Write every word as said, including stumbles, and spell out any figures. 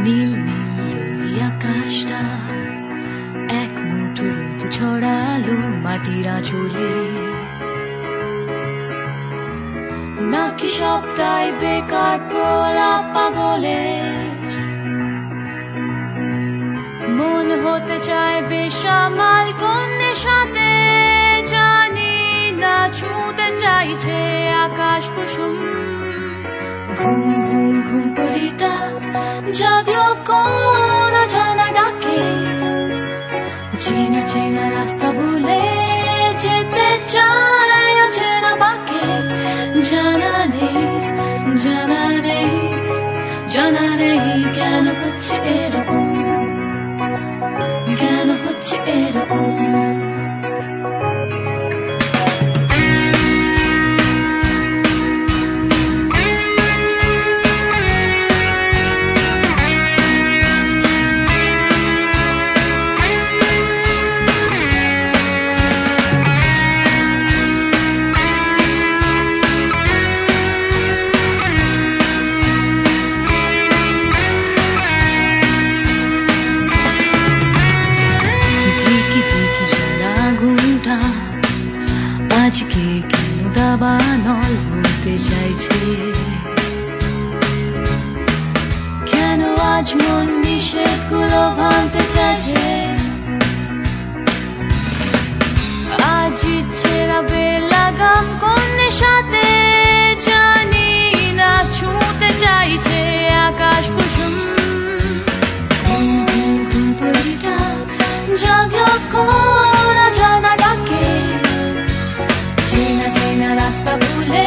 নীল নীল ওই আকাশটা এক মুঠো রোদ ছড়ালো মাটির আঁচলে। নাকি সবটাই বেকার প্রলাপ পাগলের, মন হতে চায় বেসামাল কোন নেশাতে, জানি না ছুঁতে চাইছে আকাশ কুসুম। ঘুম ঘুম ঘুম পরিটা জাগলো কোন জানা ডাকে, চেনা চেনা রাস্তা ভুলে যেতে চায় অচেনা বাঁকে। জানা নেই জানা নেই জানা নেই কেন হচ্ছে এরকম, কেন হচ্ছে এরকম। আজকে কেন দাবানল হতে চাইছে, কেন আজ মন নিষেধগুলো ভাঙতে চাইছে। আজ ইচ্ছে না বেলাগাম কোন নেশাতে, জানি না ছুঁতে চাইছে আকাশ কুসুম। ঘুম ঘুম ঘুম পরিটা জাগলো কোন জানা ডাকে, চেনা চেনা রাস্তা ভুলে